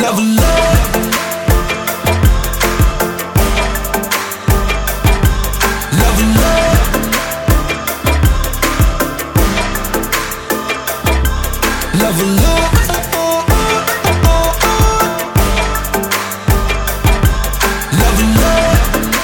Level up. Level up. Level up. Level up.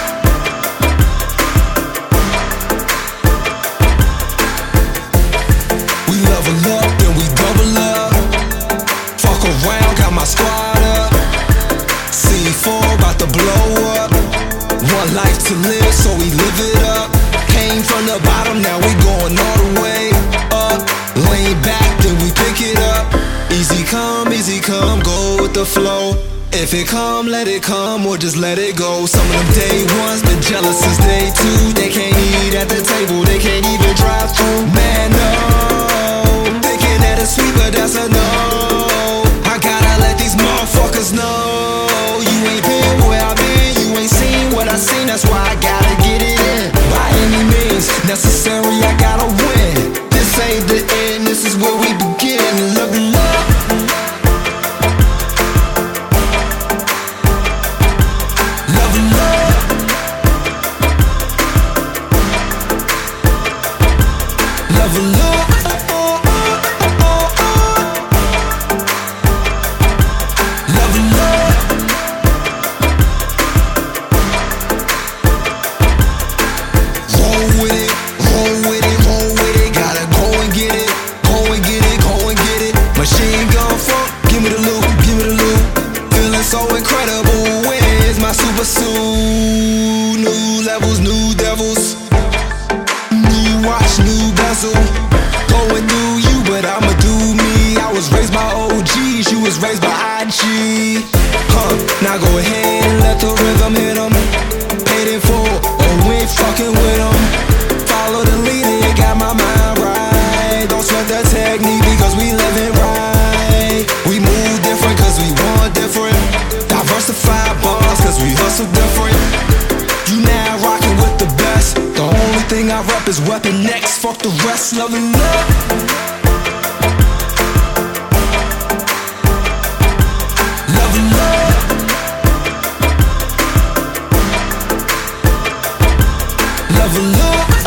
We level up, then we double up. Fuck around, got my squad up. C4 about to blow up. One life to live, so we live it up. Came from the bottom, now we going all the way up. Lean back, then we pick it up. Easy come, go with the flow. If it come, let it come, or just let it go. Some of them day ones been jealous since day two. They can't eat at the table, they can't even drive through. Man, no, thinking that it's sweet, but that's a no. I gotta let these motherfuckers know. You ain't been where I've been, you ain't seen what I seen. That's why I gotta get it in. By any means necessary, I gotta win. This ain't the end, this is where we begin. Level up. Level up. Level up. Level up. Roll with it, roll with it, roll with it. Gotta go and get it, go and get it, go and get it. Machine gun funk, give me the loot, give me the loot. Feeling so incredible, where's my super suit? New levels, new devils. New watch, new bezel. Going through you, but I'ma do me. I was raised by OGs, you was raised by IG. Now go ahead and let the rhythm hit 'em. Paid in full, or we ain't fucking with 'em. Follow the leader, it got my mind right. Don't sweat the technique because we living right. We move different cause we want different. Diversified bars cause we hustle different. You now rockin' with the best. The only thing I rep is Weapon X. Fuck the rest, level up. Level up. Level up.